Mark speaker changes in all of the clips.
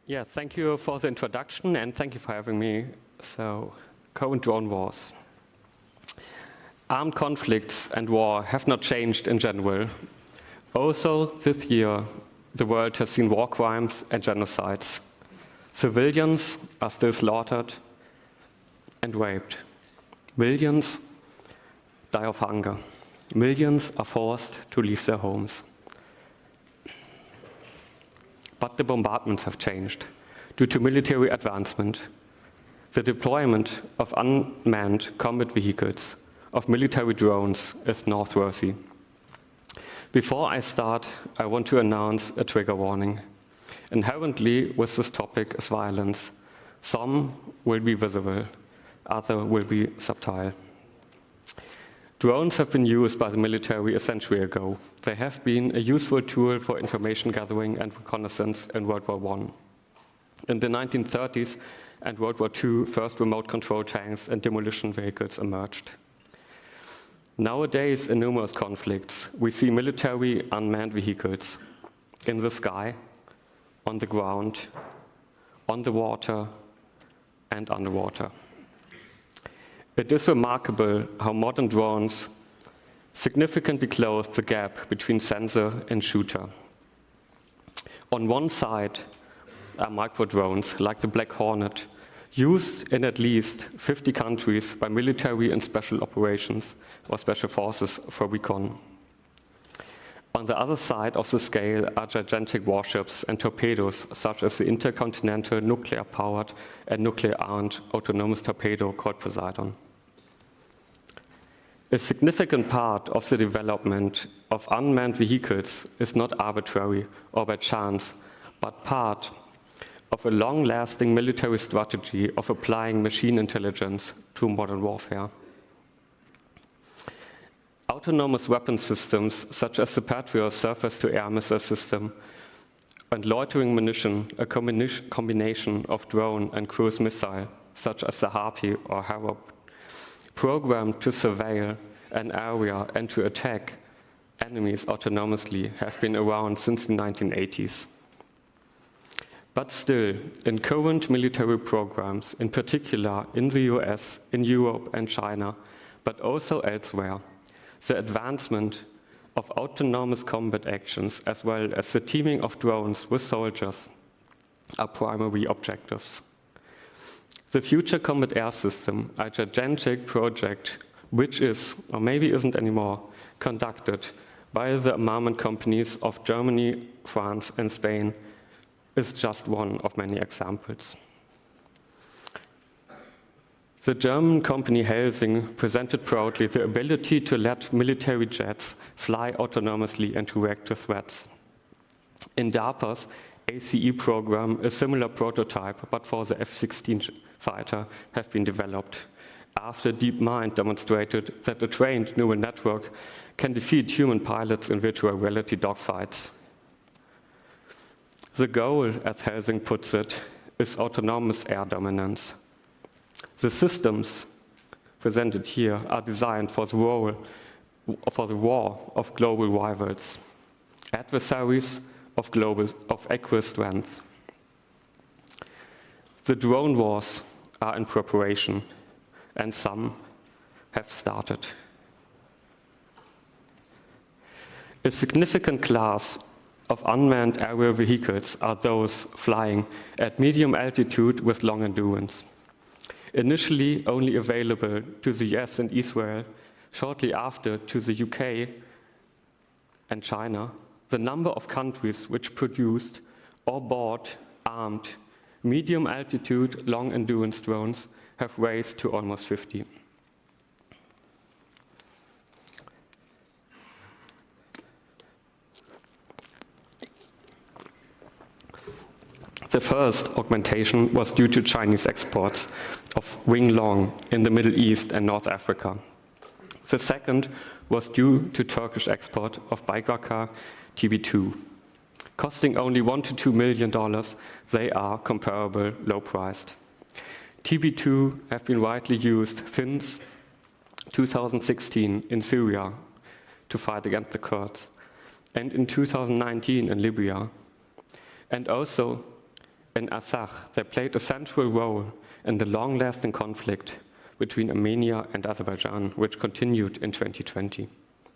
Speaker 1: Yeah, thank you for the introduction and thank you for having me. So, current drone wars. Armed conflicts and war have not changed in general. Also, this year, the world has seen war crimes and genocides. Civilians are still slaughtered and raped. Millions die of hunger. Millions are forced to leave their homes. But the bombardments have changed due to military advancement. The deployment of unmanned combat vehicles, of military drones, is noteworthy. Before I start, I want to announce a trigger warning. Inherently with this topic is violence. Some will be visible, others will be subtle. Drones have been used by the military a century ago. They have been a useful tool for information gathering and reconnaissance in World War I. In the 1930s and World War II, first remote control tanks and demolition vehicles emerged. Nowadays, in numerous conflicts, we see military unmanned vehicles in the sky, on the ground, on the water, and underwater. It is remarkable how modern drones significantly close the gap between sensor and shooter. On one side are micro-drones, like the Black Hornet, used in at least 50 countries by military and special operations or special forces for recon. On the other side of the scale are gigantic warships and torpedoes, such as the intercontinental nuclear-powered and nuclear-armed autonomous torpedo called Poseidon. A significant part of the development of unmanned vehicles is not arbitrary or by chance, but part of a long-lasting military strategy of applying machine intelligence to modern warfare. Autonomous weapon systems, such as the Patriot surface-to-air missile system, and loitering munition, a combination of drone and cruise missile, such as the Harpy or Harop, programmed to surveil an area and to attack enemies autonomously, have been around since the 1980s. But still, in current military programs, in particular in the US, in Europe and China, but also elsewhere, the advancement of autonomous combat actions as well as the teaming of drones with soldiers are primary objectives. The Future Combat Air System, a gigantic project which is, or maybe isn't anymore, conducted by the armament companies of Germany, France and Spain, is just one of many examples. The German company Helsing presented proudly the ability to let military jets fly autonomously and to react to threats. In DARPA's ACE program, a similar prototype, but for the F-16 fighter, have been developed after DeepMind demonstrated that a trained neural network can defeat human pilots in virtual reality dogfights. The goal, as Helsing puts it, is autonomous air dominance. The systems presented here are designed for the war of global rivals, adversaries of equal strength. The drone wars are in preparation, and some have started. A significant class of unmanned aerial vehicles are those flying at medium altitude with long endurance. Initially only available to the US and Israel, shortly after to the UK and China, the number of countries which produced or bought armed medium altitude long endurance drones have raised to almost 50. The first augmentation was due to Chinese exports of Wing Long in the Middle East and North Africa. The second was due to Turkish export of Bayraktar TB2. Costing only $1 to $2 million, they are comparable low-priced. TB2 have been widely used since 2016 in Syria to fight against the Kurds, and in 2019 in Libya, and also In Artsakh, they played a central role in the long-lasting conflict between Armenia and Azerbaijan, which continued in 2020.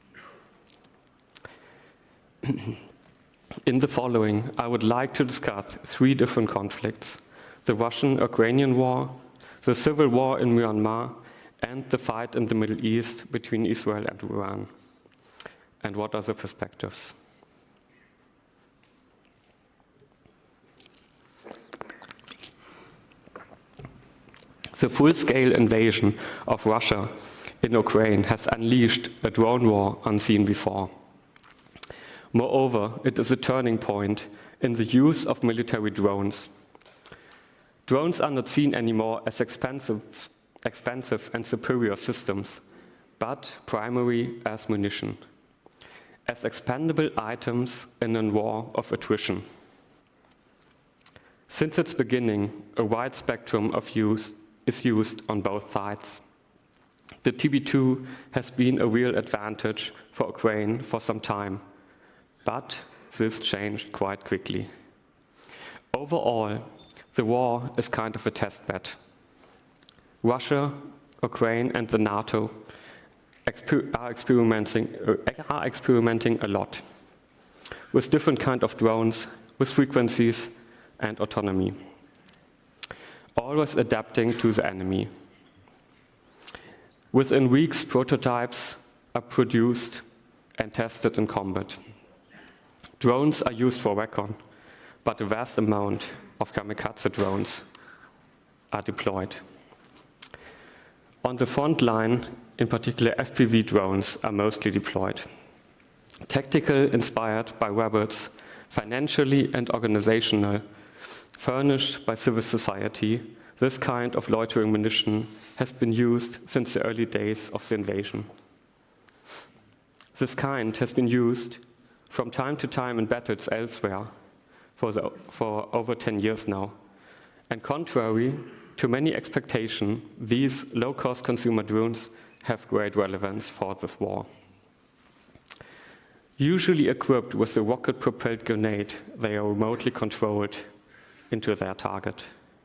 Speaker 1: In the following, I would like to discuss 3 different conflicts: the Russian-Ukrainian war, the civil war in Myanmar, and the fight in the Middle East between Israel and Iran. And what are the perspectives? The full-scale invasion of Russia in Ukraine has unleashed a drone war unseen before. Moreover, it is a turning point in the use of military drones. Drones are not seen anymore as expensive and superior systems, but primarily as munition, as expendable items in a war of attrition. Since its beginning, a wide spectrum of use is used on both sides. The TB2 has been a real advantage for Ukraine for some time, but this changed quite quickly. Overall, the war is kind of a test bed. Russia, Ukraine, and the NATO are experimenting a lot with different kinds of drones, with frequencies and autonomy, always adapting to the enemy. Within weeks, prototypes are produced and tested in combat. Drones are used for recon, but a vast amount of kamikaze drones are deployed. On the front line, in particular, FPV drones are mostly deployed. Tactical, inspired by rebels, financially and organizational, furnished by civil society, this kind of loitering munition has been used since the early days of the invasion. This kind has been used from time to time in battles elsewhere for over 10 years now. And contrary to many expectations, these low-cost consumer drones have great relevance for this war. Usually equipped with a rocket-propelled grenade, they are remotely controlled into their target.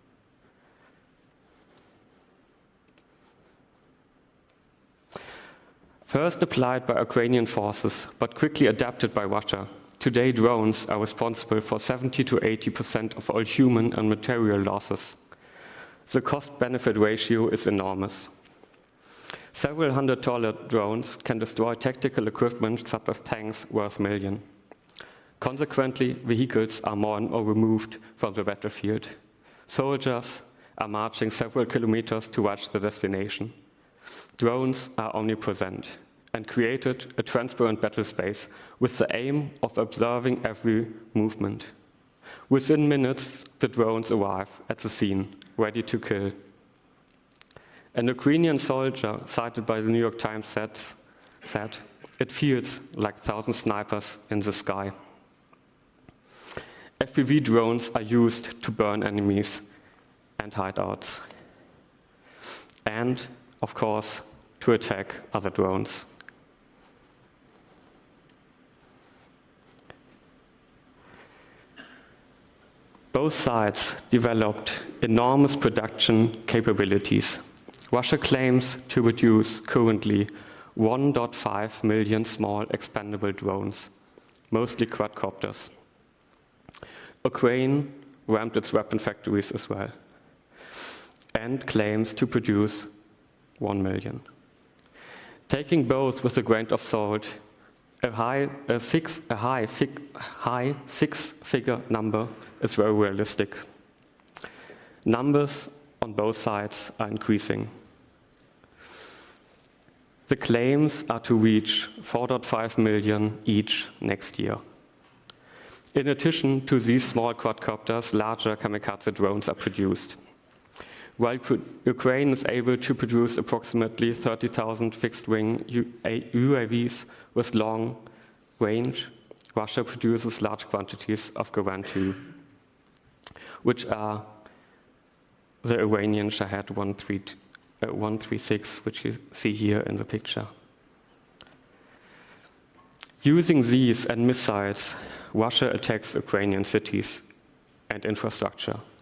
Speaker 1: First applied by Ukrainian forces, but quickly adapted by Russia, today drones are responsible for 70 to 80% of all human and material losses. The cost-benefit ratio is enormous. Several $100 drones can destroy tactical equipment such as tanks worth millions. Consequently, vehicles are more and more removed from the battlefield. Soldiers are marching several kilometers to reach the destination. Drones are omnipresent and created a transparent battle space with the aim of observing every movement. Within minutes, the drones arrive at the scene, ready to kill. An Ukrainian soldier, cited by the New York Times, said, "It feels like 1,000 snipers in the sky." FPV drones are used to burn enemies and hideouts, and, of course, to attack other drones. Both sides developed enormous production capabilities. Russia claims to produce currently 1.5 million small expendable drones, mostly quadcopters. Ukraine ramped its weapon factories as well and claims to produce 1 million. Taking both with a grain of salt, a high six-figure number is very realistic. Numbers on both sides are increasing. The claims are to reach 4.5 million each next year. In addition to these small quadcopters, larger kamikaze drones are produced. While Ukraine is able to produce approximately 30,000 fixed-wing UAVs with long range, Russia produces large quantities of Goran 2, which are the Iranian Shahed 136, which you see here in the picture. Using these and missiles, Russia attacks Ukrainian cities and infrastructure.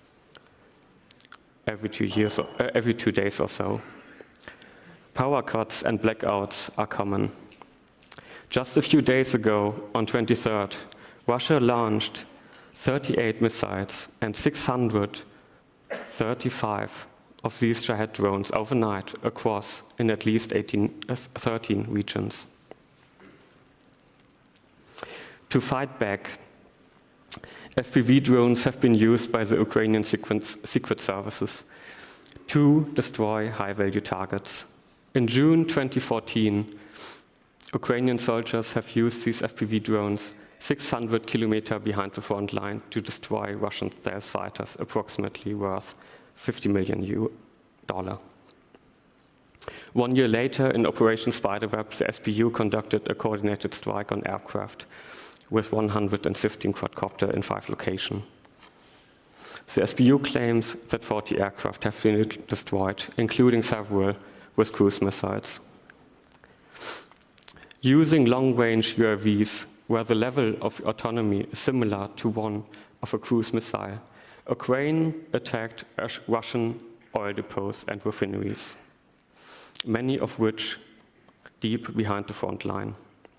Speaker 1: every 2 days or so. Power cuts and blackouts are common. Just a few days ago, on 23rd, Russia launched 38 missiles and 635 of these Shahed drones overnight across in at least 13 regions. To fight back, FPV drones have been used by the Ukrainian secret services to destroy high-value targets. In June 2014, Ukrainian soldiers have used these FPV drones 600 kilometers behind the front line to destroy Russian stealth fighters, approximately worth $50 million. 1 year later, in Operation Spiderweb, the SBU conducted a coordinated strike on aircraft with 115 quadcopter in 5 locations. The SBU claims that 40 aircraft have been destroyed, including several with cruise missiles. Using long-range UAVs, where the level of autonomy is similar to one of a cruise missile, Ukraine attacked Russian oil depots and refineries, many of which deep behind the front line.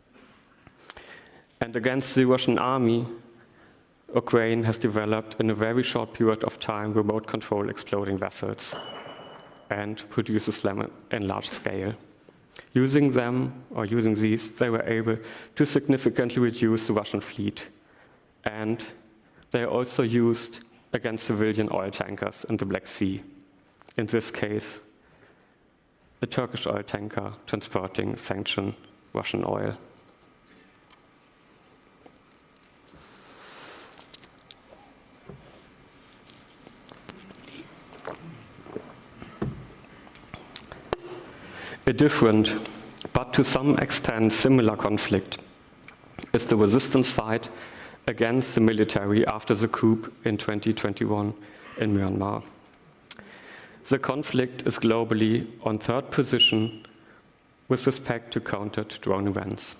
Speaker 1: And against the Russian army, Ukraine has developed in a very short period of time remote control exploding vessels and produces them in large scale. Using these, they were able to significantly reduce the Russian fleet. And they are also used against civilian oil tankers in the Black Sea. In this case, a Turkish oil tanker transporting sanctioned Russian oil. A different, but to some extent similar conflict is the resistance fight against the military after the coup in 2021 in Myanmar. The conflict is globally on 3rd position with respect to counted drone events.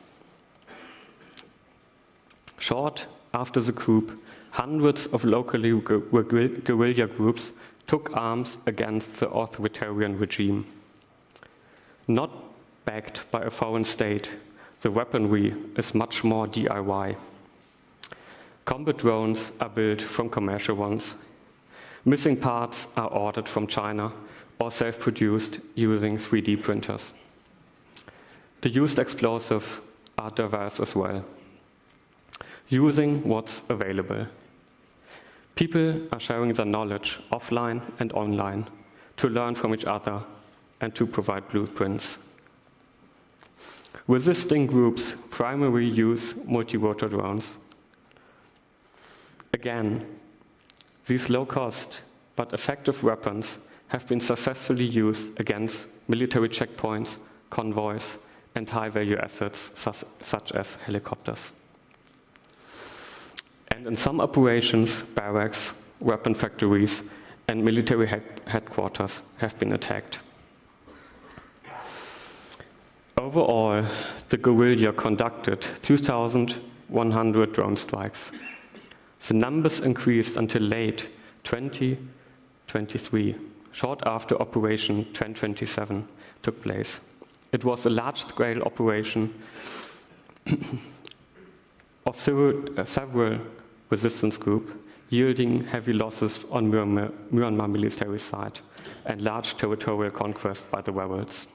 Speaker 1: Short after the coup, hundreds of locally guerrilla groups took arms against the authoritarian regime. Not backed by a foreign state, the weaponry is much more DIY. Combat drones are built from commercial ones. Missing parts are ordered from China or self-produced using 3D printers. The used explosives are diverse as well, using what's available. People are sharing their knowledge offline and online to learn from each other and to provide blueprints. Resisting groups primarily use multi-rotor drones. Again, these low-cost but effective weapons have been successfully used against military checkpoints, convoys, and high-value assets such as helicopters. And in some operations, barracks, weapon factories, and military headquarters have been attacked. Overall, the guerrilla conducted 2,100 drone strikes. The numbers increased until late 2023, short after Operation 1027 took place. It was a large-scale operation of several resistance groups, yielding heavy losses on Myanmar military side and large territorial conquest by the rebels.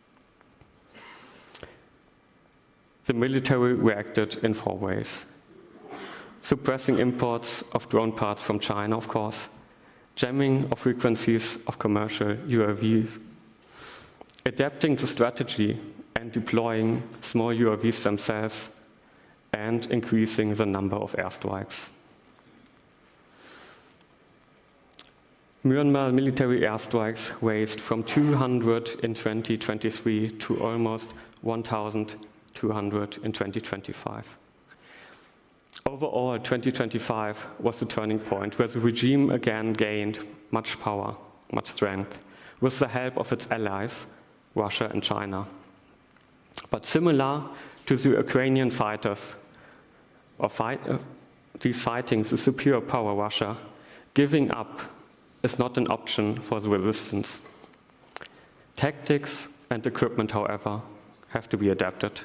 Speaker 1: The military reacted in 4 ways. Suppressing imports of drone parts from China, of course, jamming of frequencies of commercial UAVs, adapting the strategy and deploying small UAVs themselves, and increasing the number of airstrikes. Myanmar military airstrikes raised from 200 in 2023 to almost 1,200 in 2025. Overall, 2025 was the turning point where the regime again gained much power, much strength, with the help of its allies, Russia and China. But similar to the Ukrainian fighters, these fighting the superior power Russia, giving up is not an option for the resistance. Tactics and equipment, however, have to be adapted.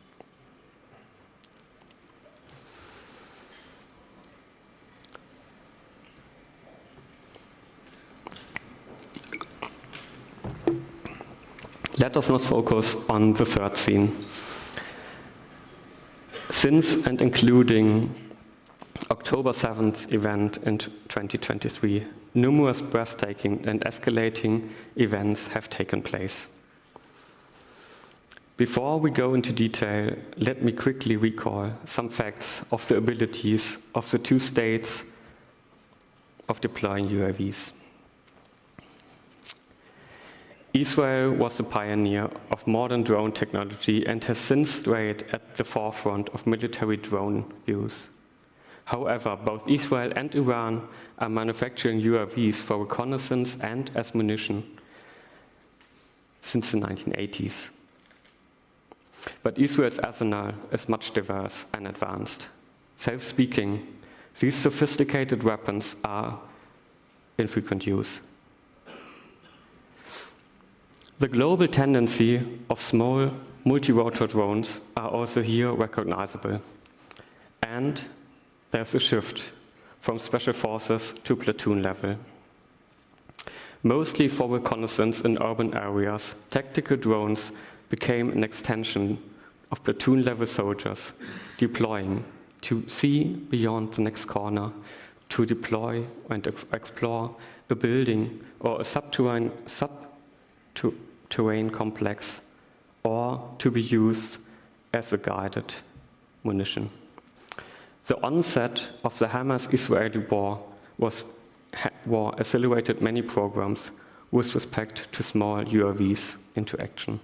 Speaker 1: Let us not focus on the third scene. Since and including October 7th event in 2023, numerous breathtaking and escalating events have taken place. Before we go into detail, let me quickly recall some facts of the abilities of the two states of deploying UAVs. Israel was the pioneer of modern drone technology and has since stayed at the forefront of military drone use. However, both Israel and Iran are manufacturing UAVs for reconnaissance and as munition since the 1980s. But Israel's arsenal is much diverse and advanced. Self-speaking, these sophisticated weapons are in frequent use. The global tendency of small multi-rotor drones are also here recognizable. And there's a shift from special forces to platoon level. Mostly for reconnaissance in urban areas, tactical drones became an extension of platoon-level soldiers deploying to see beyond the next corner, to deploy and explore a building or a subterranean complex, or to be used as a guided munition. The onset of the Hamas-Israeli war accelerated many programs with respect to small UAVs into action.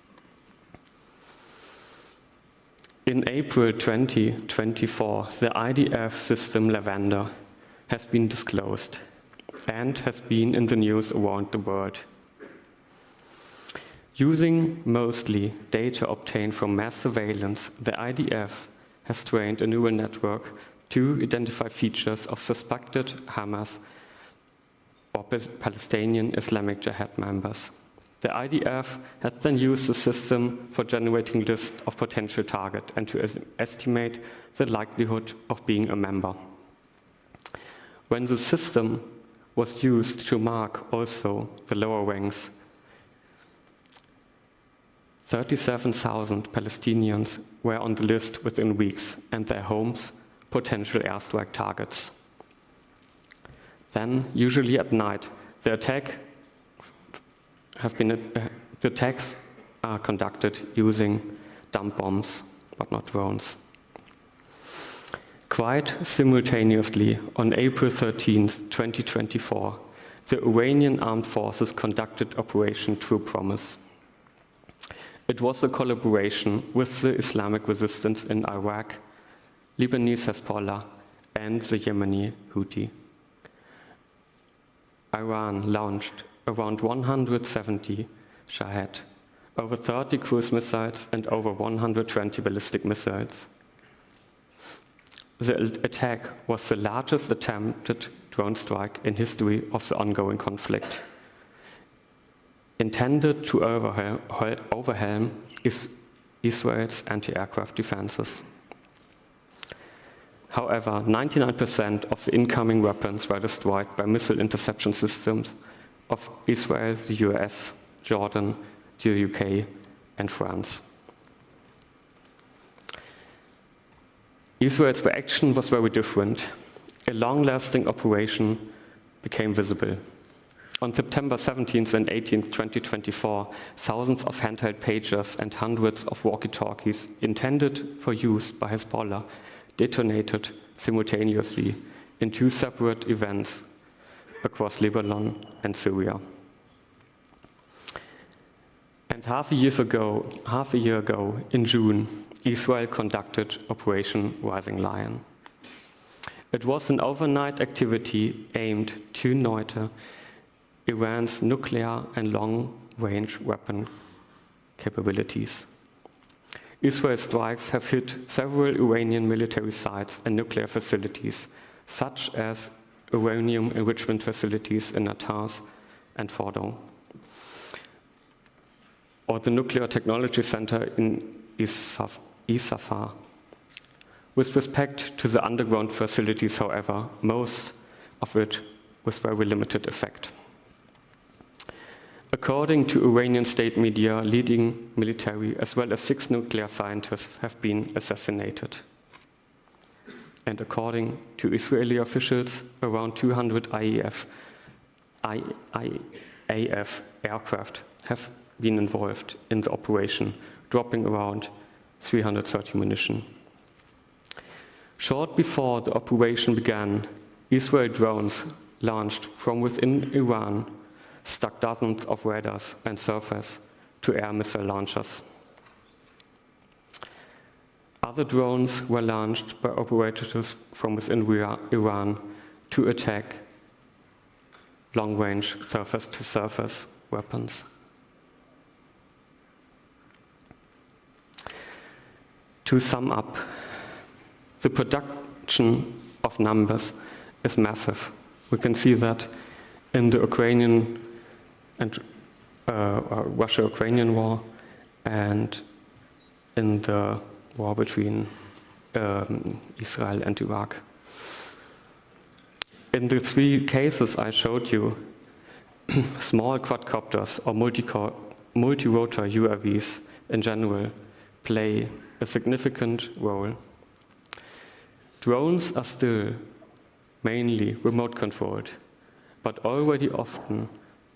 Speaker 1: In April 2024, the IDF system Lavender has been disclosed and has been in the news around the world. Using mostly data obtained from mass surveillance, the IDF has trained a neural network to identify features of suspected Hamas or Palestinian Islamic Jihad members. The IDF has then used the system for generating lists of potential targets and to estimate the likelihood of being a member. When the system was used to mark also the lower ranks, 37,000 Palestinians were on the list within weeks, and their homes potential airstrike targets. Then, usually at night, the attacks are conducted using dump bombs, but not drones. Quite simultaneously, on April 13, 2024, the Iranian armed forces conducted Operation True Promise. It was a collaboration with the Islamic resistance in Iraq, Lebanese Hezbollah, and the Yemeni Houthi. Iran launched around 170 Shahed, over 30 cruise missiles, and over 120 ballistic missiles. The attack was the largest attempted drone strike in history of the ongoing conflict, intended to overwhelm Israel's anti-aircraft defenses. However, 99% of the incoming weapons were destroyed by missile interception systems of Israel, the US, Jordan, the UK, and France. Israel's reaction was very different. A long-lasting operation became visible. On September 17th and 18th, 2024, thousands of handheld pagers and hundreds of walkie-talkies intended for use by Hezbollah detonated simultaneously in two separate events across Lebanon and Syria. And half a year ago, in June, Israel conducted Operation Rising Lion. It was an overnight activity aimed to neuter Iran's nuclear and long-range weapon capabilities. Israel's strikes have hit several Iranian military sites and nuclear facilities, such as uranium enrichment facilities in Natanz and Fordo, or the Nuclear Technology Center in Isfahan. With respect to the underground facilities, however, most of it with very limited effect. According to Iranian state media, leading military as well as 6 nuclear scientists have been assassinated. And according to Israeli officials, around 200 IAF aircraft have been involved in the operation, dropping around 330 munition. Short before the operation began, Israeli drones launched from within Iran struck dozens of radars and surface-to-air missile launchers. Other drones were launched by operators from within Iran to attack long-range surface-to-surface weapons. To sum up, the production of numbers is massive. We can see that in the Ukrainian and Russia-Ukrainian war, and in the war between Israel and Iraq. In the 3 cases I showed you, small quadcopters or multi-rotor UAVs in general play a significant role. Drones are still mainly remote controlled, but already often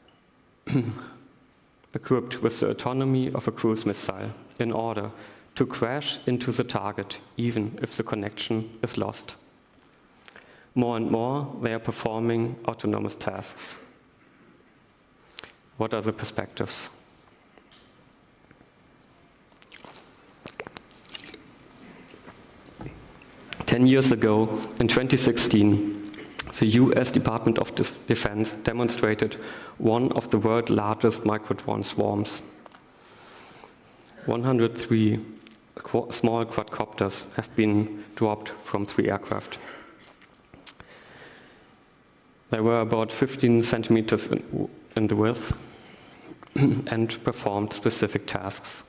Speaker 1: equipped with the autonomy of a cruise missile in order to crash into the target, even if the connection is lost. More and more, they are performing autonomous tasks. What are the perspectives? Ten years ago, in 2016, the US Department of Defense demonstrated one of the world's largest microdrone swarms. 103 small quadcopters have been dropped from 3 aircraft. They were about 15 centimeters in the width and performed specific tasks.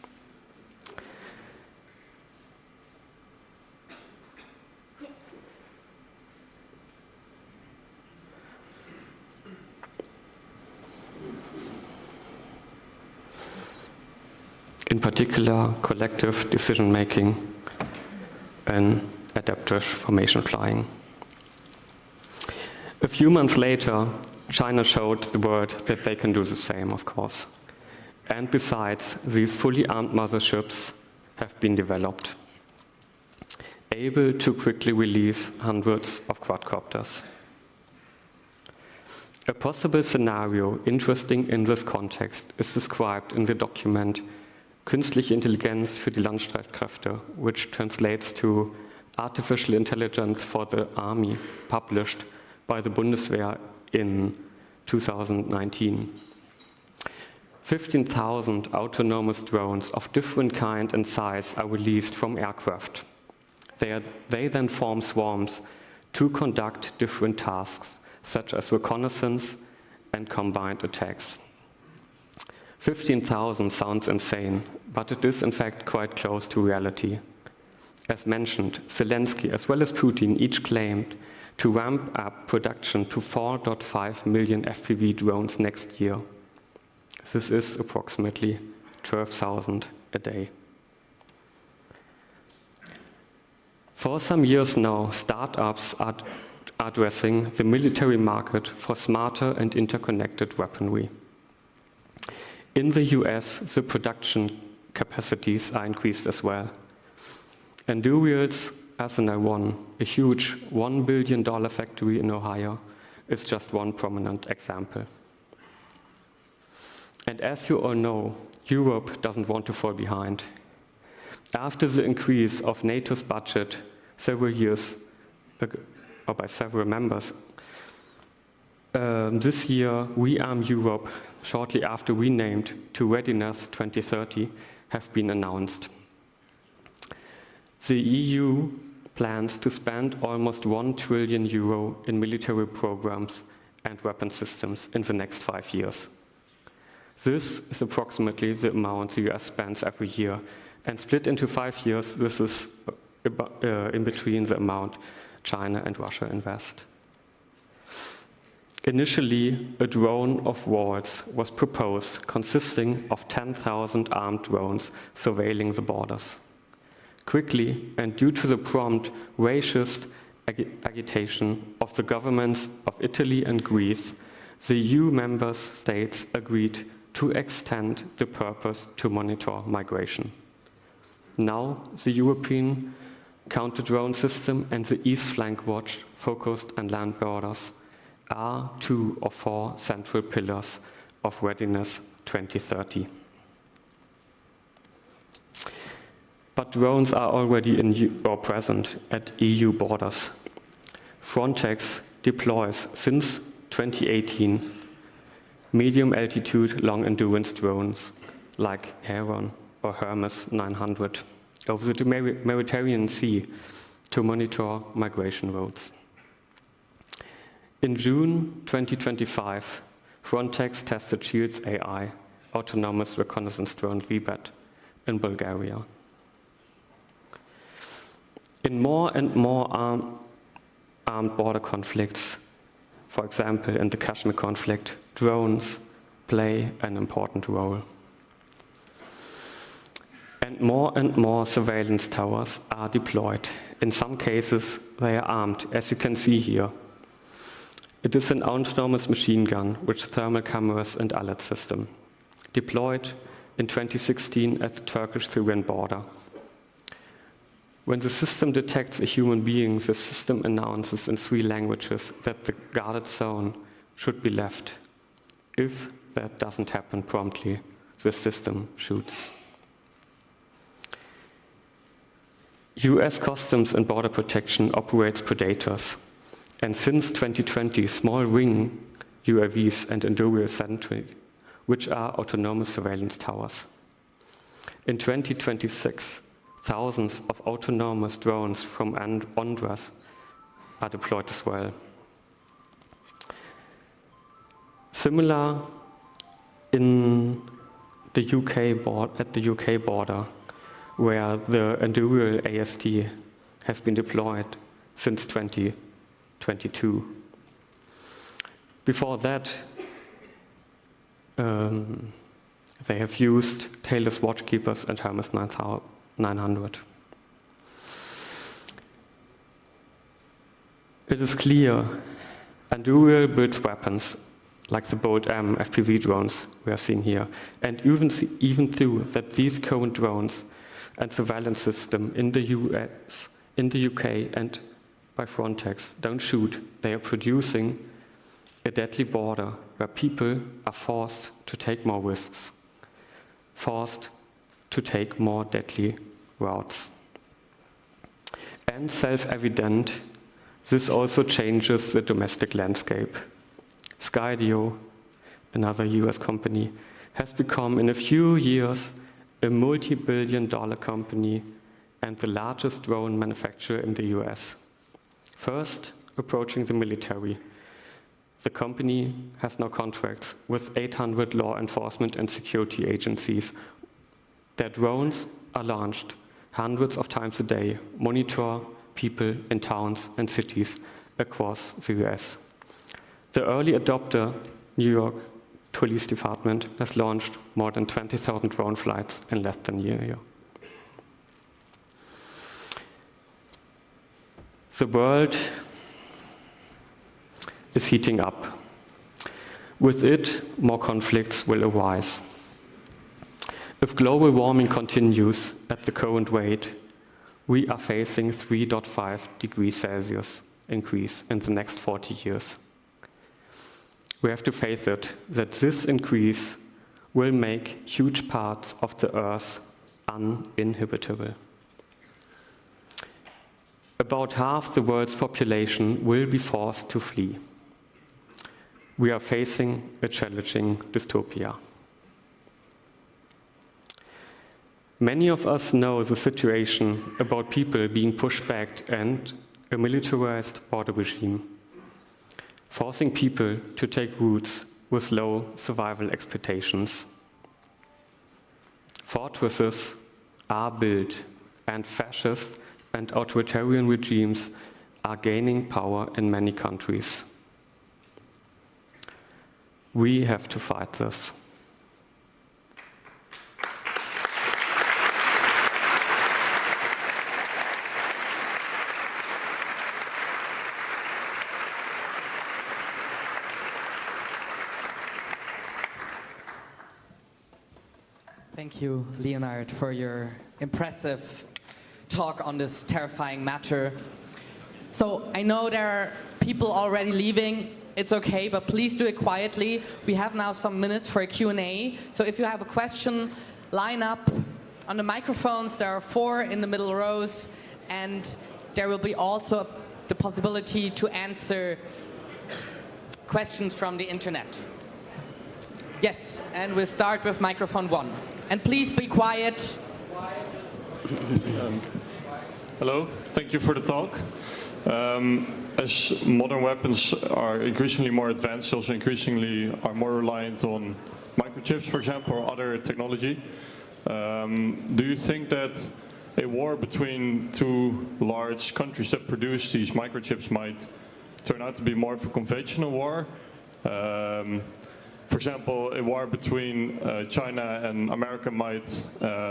Speaker 1: In particular, collective decision-making and adaptive formation flying. A few months later, China showed the world that they can do the same, of course. And besides, these fully armed motherships have been developed, able to quickly release hundreds of quadcopters. A possible scenario interesting in this context is described in the document Künstliche Intelligenz für die Landstreitkräfte, which translates to Artificial Intelligence for the Army, published by the Bundeswehr in 2019. 15,000 autonomous drones of different kind and size are released from aircraft. They then form swarms to conduct different tasks, such as reconnaissance and combined attacks. 15,000 sounds insane, but it is in fact quite close to reality. As mentioned, Zelensky as well as Putin each claimed to ramp up production to 4.5 million FPV drones next year. This is approximately 12,000 a day. For some years now, startups are addressing the military market for smarter and interconnected weaponry. In the US, the production capacities are increased as well. Anduril's Arsenal One, a huge $1 billion factory in Ohio, is just one prominent example. And as you all know, Europe doesn't want to fall behind. After the increase of NATO's budget several years ago, or by several members, this year, Rearm Europe, shortly after renamed to Readiness 2030, have been announced. The EU plans to spend almost €1 trillion in military programs and weapon systems in the next 5 years. This is approximately the amount the US spends every year, and split into 5 years, this is in between the amount China and Russia invest. Initially, a drone of walls was proposed, consisting of 10,000 armed drones surveilling the borders. Quickly, and due to the prompt racist agitation of the governments of Italy and Greece, the EU member states agreed to extend the purpose to monitor migration. Now, the European counter-drone system and the East Flank Watch, focused on land borders, are 2 or 4 central pillars of Readiness 2030. But drones are already present at EU borders. Frontex deploys since 2018 medium-altitude, long-endurance drones like Heron or Hermes 900 over the Mediterranean Sea to monitor migration routes. In June 2025, Frontex tested Shields AI, autonomous reconnaissance drone VBAT, in Bulgaria. In more and more armed border conflicts, for example, in the Kashmir conflict, drones play an important role. And more surveillance towers are deployed. In some cases, they are armed, as you can see here. It is an autonomous machine gun with thermal cameras and alert system, deployed in 2016 at the Turkish-Syrian border. When the system detects a human being, the system announces in 3 languages that the guarded zone should be left. If that doesn't happen promptly, the system shoots. US Customs and Border Protection operates Predators. And since 2020, small wing UAVs and Endurio Sentry, which are autonomous surveillance towers. In 2026, thousands of autonomous drones from Andras are deployed as well. Similar in the at the UK border, where the Endurio AST has been deployed since 2022. Before that, they have used tailless watchkeepers and Hermes 900. It is clear Endurio builds weapons like the Bolt M FPV drones we are seeing here, and even though that these current drones and surveillance system in the US, in the UK, and by Frontex don't shoot, they are producing a deadly border where people are forced to take more risks, forced to take more deadly routes. And self-evident, this also changes the domestic landscape. Skydio, another US company, has become in a few years a multi-billion-dollar company and the largest drone manufacturer in the US. First, approaching the military. The company has now contracts with 800 law enforcement and security agencies. Their drones are launched hundreds of times a day, monitor people in towns and cities across the US. The early adopter, New York Police Department, has launched more than 20,000 drone flights in less than a year. The world is heating up. With it, more conflicts will arise. If global warming continues at the current rate, we are facing 3.5 degrees Celsius increase in the next 40 years. We have to face it that this increase will make huge parts of the Earth uninhabitable. About half the world's population will be forced to flee. We are facing a challenging dystopia. Many of us know the situation about people being pushed back and a militarized border regime, forcing people to take routes with low survival expectations. Fortresses are built, and fascist and authoritarian regimes are gaining power in many countries. We have to fight this.
Speaker 2: Thank you, Leonard, for your impressive talk on this terrifying matter. So I know there are people already leaving. It's okay, but please do it quietly. We have now some minutes for a Q&A. So if you have a question, line up on the microphones. There are 4 in the middle rows, and there will be also the possibility to answer questions from the internet. Yes, and we'll start with microphone 1. And please be quiet.
Speaker 3: Hello, thank you for the talk. As modern weapons are increasingly more advanced, also increasingly are more reliant on microchips, for example, or other technology. Do you think that a war between 2 large countries that produce these microchips might turn out to be more of a conventional war? For example, a war between China and America might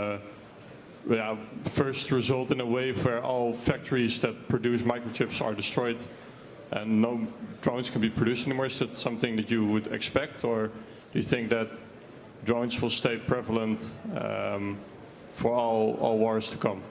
Speaker 3: first result in a wave where all factories that produce microchips are destroyed and no drones can be produced anymore. Is that something that you would expect, or do you think that drones will stay prevalent for all wars to come?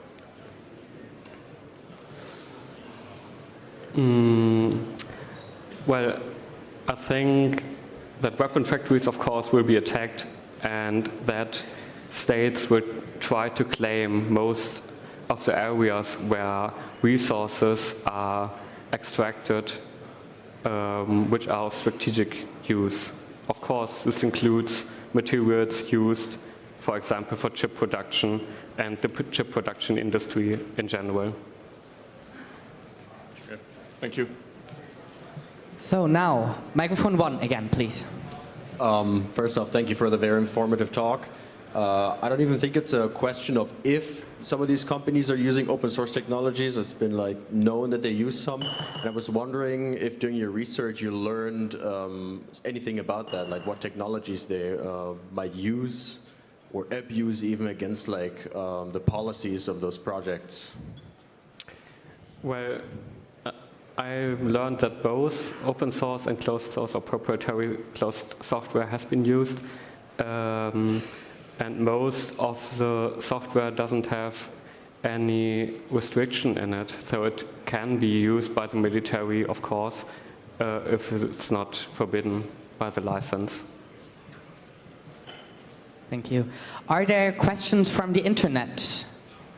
Speaker 1: Well, I think that weapon factories, of course, will be attacked, and that states will try to claim most of the areas where resources are extracted, which are of strategic use. Of course, this includes materials used, for example, for chip production and the chip production industry in general.
Speaker 3: Okay. Thank you.
Speaker 2: So now, microphone 1 again, please.
Speaker 4: First off, thank you for the very informative talk. I don't even think it's a question of if some of these companies are using open source technologies. It's been like known that they use some. And I was wondering if during your research you learned anything about that, like what technologies they might use or abuse even against like the policies of those projects.
Speaker 1: Well, I learned that both open source and closed source or proprietary closed software has been used. And most of the software doesn't have any restriction in it, so it can be used by the military, of course, if it's not forbidden by the license.
Speaker 2: Thank you. Are there questions from the internet?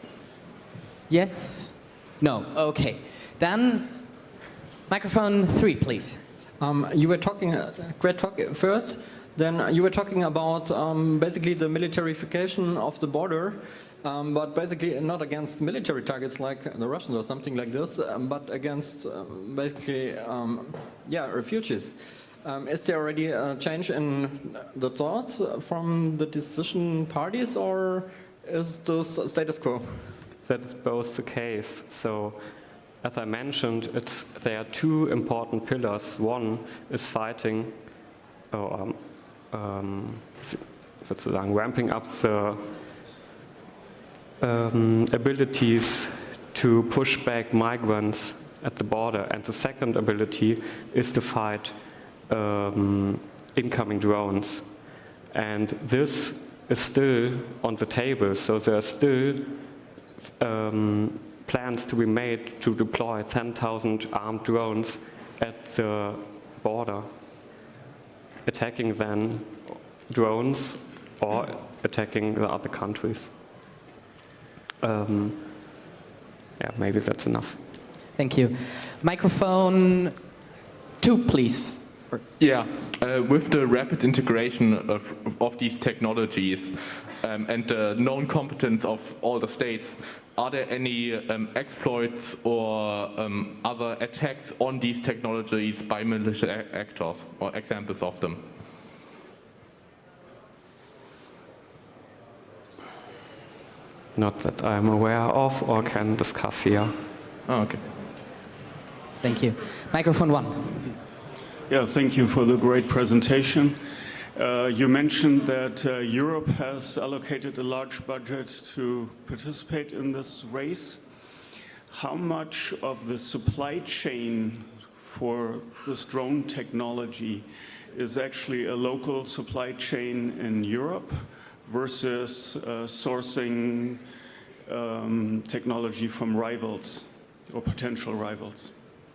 Speaker 2: Yes? No? Okay. Then, microphone 3, please.
Speaker 5: You were talking, great talk first. Then you were talking about basically the militarification of the border, but basically not against military targets like the Russians or something like this, but against basically, refugees. Is there already a change in the thoughts from the decision parties, or is this status quo?
Speaker 1: That is both the case. So, as I mentioned, there are 2 important pillars. One is fighting, sozusagen ramping up the abilities to push back migrants at the border. And the second ability is to fight incoming drones. And this is still on the table, so there are still plans to be made to deploy 10,000 armed drones at the border, attacking then drones or attacking the other countries. Maybe that's enough.
Speaker 2: Thank you. Microphone 2, please.
Speaker 6: Yeah, with the rapid integration of these technologies and the known competence of all the states, are there any exploits or other attacks on these technologies by malicious actors, or examples of them?
Speaker 1: Not that I'm aware of or can discuss here.
Speaker 6: Oh, okay.
Speaker 2: Thank you. Microphone 1.
Speaker 7: Yeah, thank you for the great presentation. You mentioned that Europe has allocated a large budget to participate in this race. How much of the supply chain for this drone technology is actually a local supply chain in Europe versus sourcing technology from rivals or potential rivals?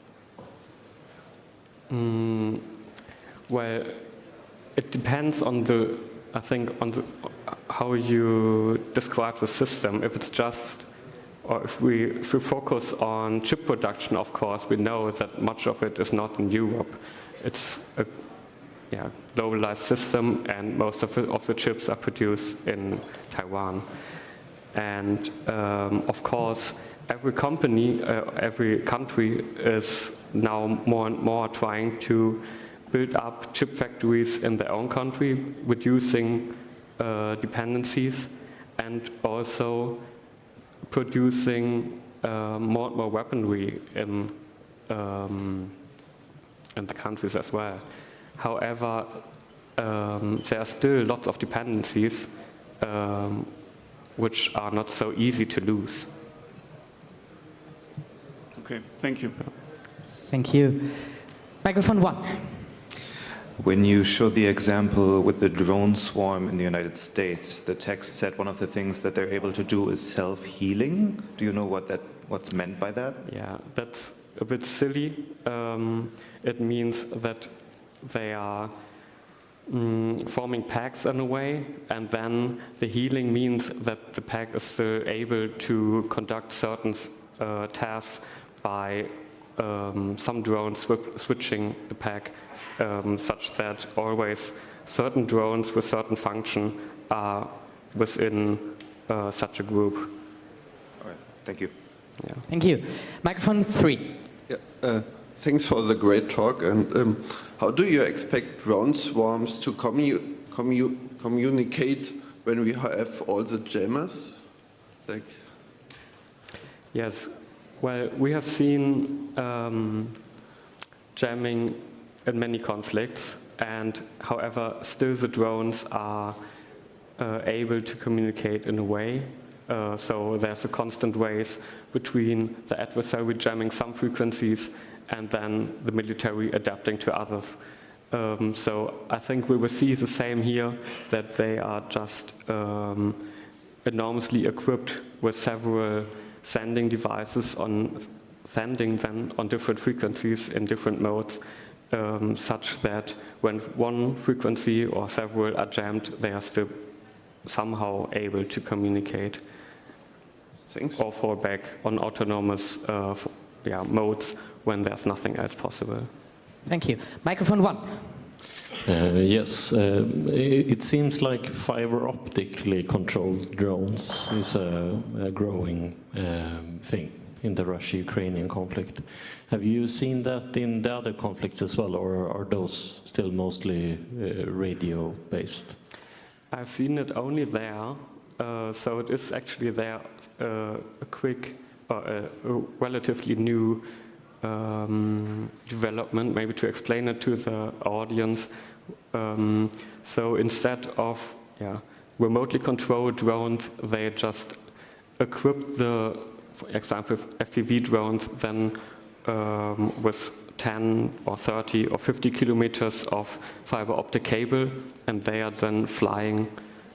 Speaker 1: Well, it depends on the, I think, on the, how you describe the system. If it's just, or if we focus on chip production, of course, we know that much of it is not in Europe. It's a globalized system, and most of the chips are produced in Taiwan. And of course, every company, every country is now more and more trying to build up chip factories in their own country, reducing dependencies, and also producing more and more weaponry in the countries as well. However, there are still lots of dependencies which are not so easy to lose.
Speaker 7: Okay, thank you.
Speaker 2: Thank you. Microphone 1.
Speaker 8: When you showed the example with the drone swarm in the United States, the text said one of the things that they're able to do is self-healing. Do you know what's meant by that?
Speaker 1: Yeah, that's a bit silly. It means that they are forming packs in a way, and then the healing means that the pack is still able to conduct certain tasks by some drones switching the pack, such that always certain drones with certain function are within such a group.
Speaker 8: All right, thank you.
Speaker 1: Yeah.
Speaker 2: Thank you. Microphone 3.
Speaker 9: Yeah, thanks for the great talk. And how do you expect drone swarms to communicate when we have all the jammers?
Speaker 1: Yes. Well, we have seen jamming in many conflicts, and however, still the drones are able to communicate in a way. So there's a constant race between the adversary jamming some frequencies and then the military adapting to others. So I think we will see the same here, that they are just enormously equipped with several sending devices sending them on different frequencies in different modes, such that when one frequency or several are jammed, they are still somehow able to communicate.
Speaker 9: Thanks.
Speaker 1: Or fall back on autonomous modes when there's nothing else possible.
Speaker 2: Thank you. Microphone 1.
Speaker 10: Yes, it seems like fiber optically controlled drones is a growing thing in the Russia-Ukrainian conflict. Have you seen that in the other conflicts as well, or are those still mostly radio-based?
Speaker 1: I've seen it only there, so it is actually there a relatively new development, maybe to explain it to the audience. So instead of remotely controlled drones, they just equip the, for example, FPV drones then with 10 or 30 or 50 kilometers of fiber optic cable, and they are then flying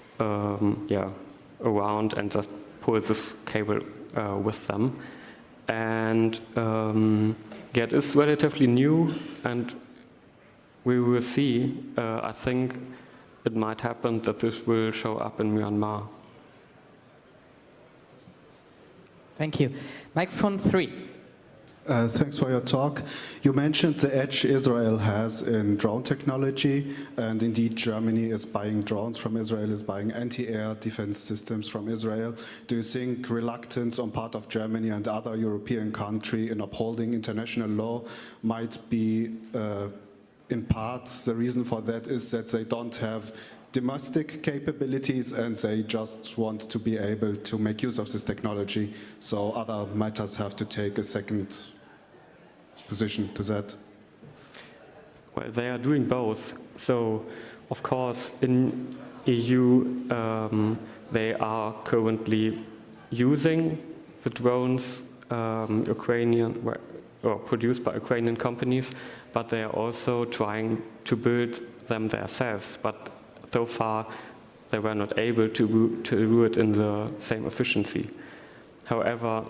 Speaker 1: around and just pull this cable with them. And it is relatively new, and we will see. I think it might happen that this will show up in Myanmar.
Speaker 2: Thank you. Microphone 3.
Speaker 11: Thanks for your talk. You mentioned the edge Israel has in drone technology, and indeed Germany is buying drones from Israel, is buying anti-air defense systems from Israel. Do you think reluctance on part of Germany and other European countries in upholding international law might be, in part, the reason for that is that they don't have domestic capabilities and they just want to be able to make use of this technology, so other matters have to take a second position to that?
Speaker 1: Well, they are doing both. So, of course, in EU, they are currently using the drones produced by Ukrainian companies, but they are also trying to build them themselves. But so far, they were not able to do it in the same efficiency. However,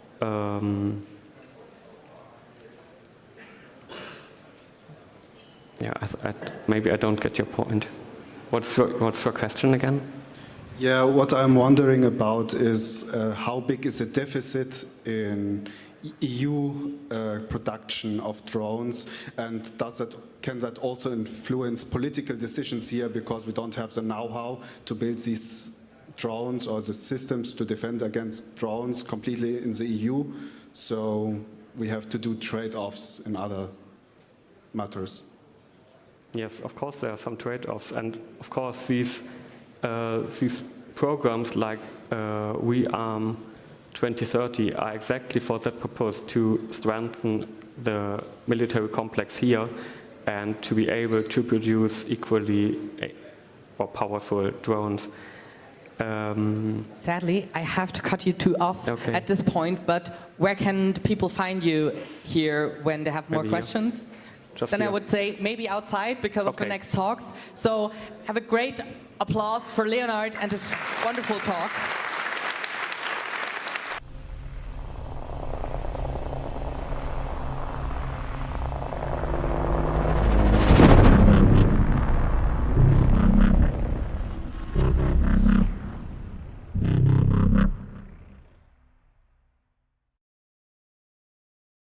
Speaker 1: maybe I don't get your point. What's your question again?
Speaker 11: Yeah, what I'm wondering about is how big is the deficit in EU production of drones, and can that also influence political decisions here, because we don't have the know-how to build these drones or the systems to defend against drones completely in the EU, so we have to do trade-offs in other matters.
Speaker 1: Yes, of course there are some trade-offs, and of course these programs like ReArm 2030 are exactly for that purpose, to strengthen the military complex here and to be able to produce equally or powerful drones.
Speaker 2: Sadly, I have to cut you two off at this point, but where can people find you here when they have more questions? Then I would say maybe outside because of the next talks. So have a great applause for Leonard and his wonderful talk.